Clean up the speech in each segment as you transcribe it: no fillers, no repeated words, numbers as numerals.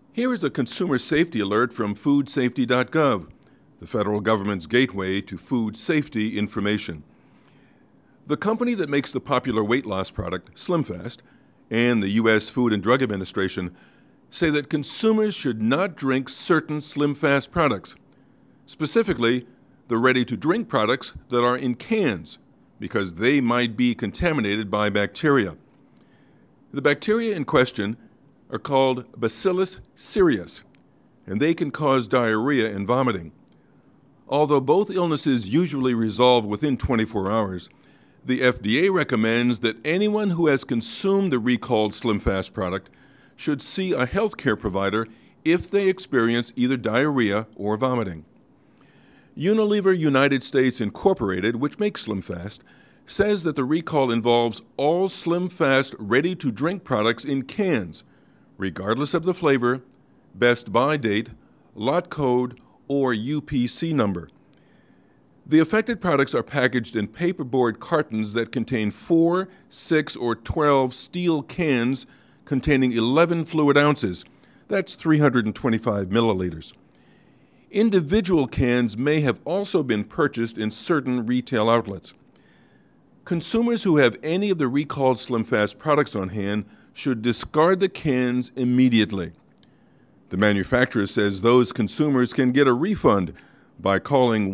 Here is a consumer safety alert from foodsafety.gov, the federal government's gateway to food safety information. The company that makes the popular weight loss product, SlimFast, and the U.S. Food and Drug Administration say that consumers should not drink certain SlimFast products, specifically the ready-to-drink products that are in cans, because they might be contaminated by bacteria. The bacteria in question are called Bacillus cereus, and they can cause diarrhea and vomiting. Although both illnesses usually resolve within 24 hours, the FDA recommends that anyone who has consumed the recalled SlimFast product should see a healthcare provider if they experience either diarrhea or vomiting. Unilever United States Incorporated, which makes SlimFast, says that the recall involves all SlimFast ready-to-drink products in cans, regardless of the flavor, best by date, lot code, or UPC number. The affected products are packaged in paperboard cartons that contain 4, 6, or 12 steel cans containing 11 fluid ounces. That's 325 milliliters. Individual cans may have also been purchased in certain retail outlets. Consumers who have any of the recalled SlimFast products on hand should discard the cans immediately. The manufacturer says those consumers can get a refund by calling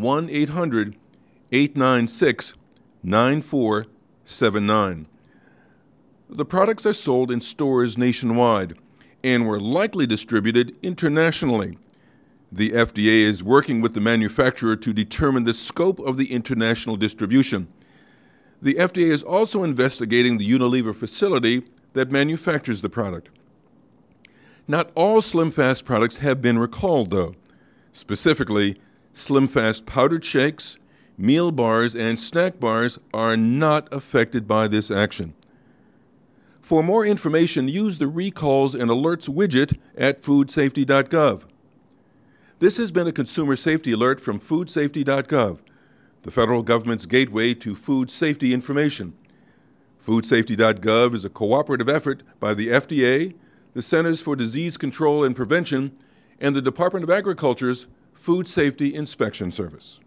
1-800-896-9479. The products are sold in stores nationwide and were likely distributed internationally. The FDA is working with the manufacturer to determine the scope of the international distribution. The FDA is also investigating the Unilever facility that manufactures the product. Not all SlimFast products have been recalled, though. Specifically, SlimFast powdered shakes, meal bars, and snack bars are not affected by this action. For more information, use the Recalls and Alerts widget at foodsafety.gov. This has been a consumer safety alert from foodsafety.gov, the federal government's gateway to food safety information. Foodsafety.gov is a cooperative effort by the FDA, the Centers for Disease Control and Prevention, and the Department of Agriculture's Food Safety Inspection Service.